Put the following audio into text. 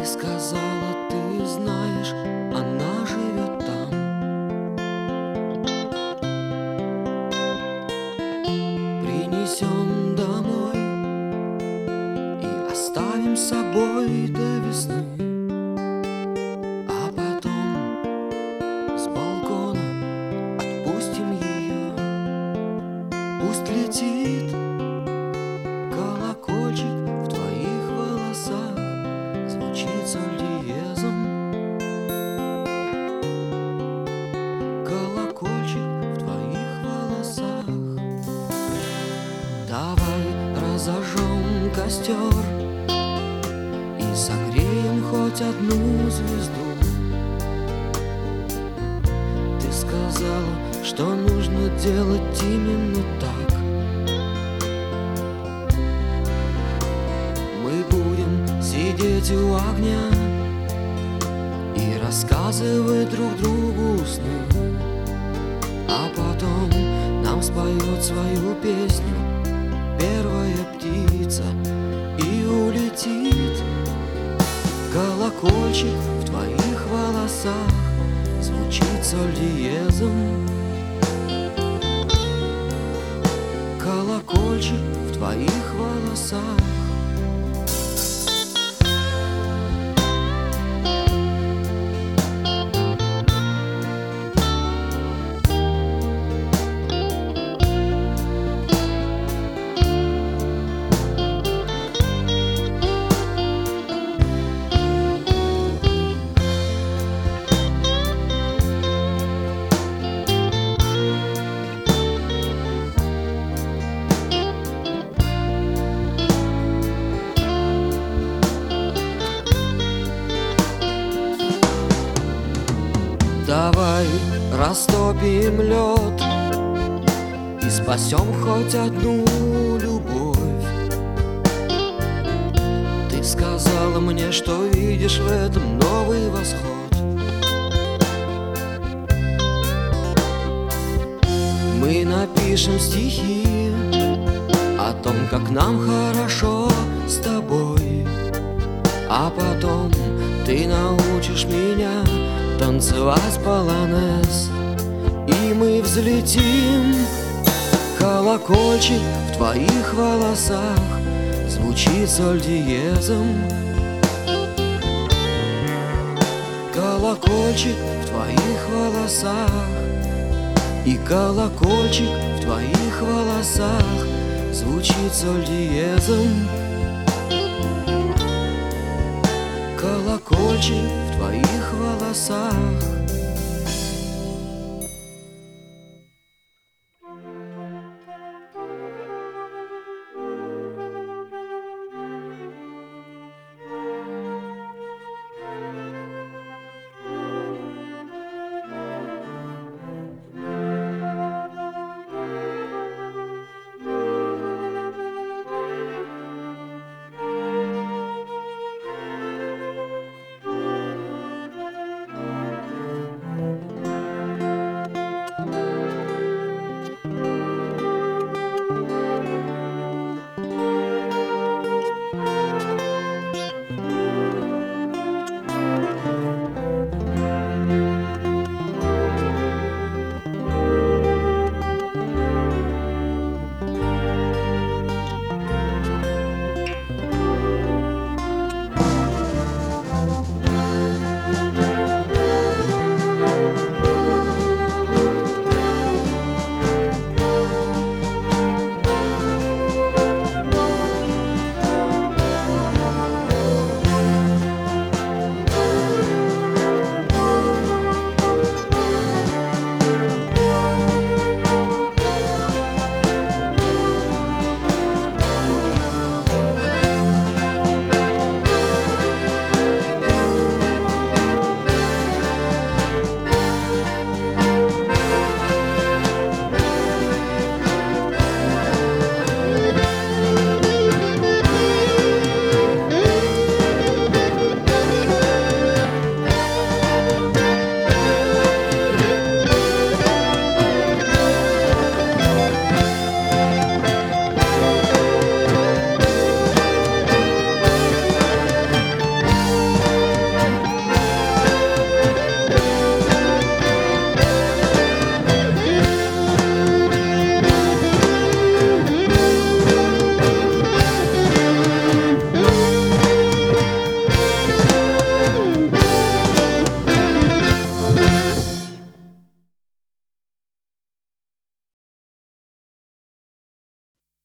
Ты сказала, ты знаешь, она живет там. Принесем домой и оставим с собой до весны. А потом с балкона отпустим ее. Пусть летит колокольчик в твоих волосах, звучит соль диезом. Колокольчик в твоих волосах. Давай разожжем костер и согреем хоть одну звезду. Ты сказала, что нужно делать именно так. Мы будем сидеть у огня и рассказывать друг другу сны. А потом нам споет свою песню первая птица и улетит. Колокольчик в твоих волосах звучит соль диезом. Колокольчик в твоих волосах. Давай растопим лед и спасем хоть одну любовь. Ты сказала мне, что видишь в этом новый восход. Мы напишем стихи о том, как нам хорошо с тобой. А потом ты научишь меня танцевать полонез, и мы взлетим. Колокольчик в твоих волосах звучит соль диезом. Колокольчик в твоих волосах. И колокольчик в твоих волосах звучит соль диезом. Колокольчик в твоих волосах.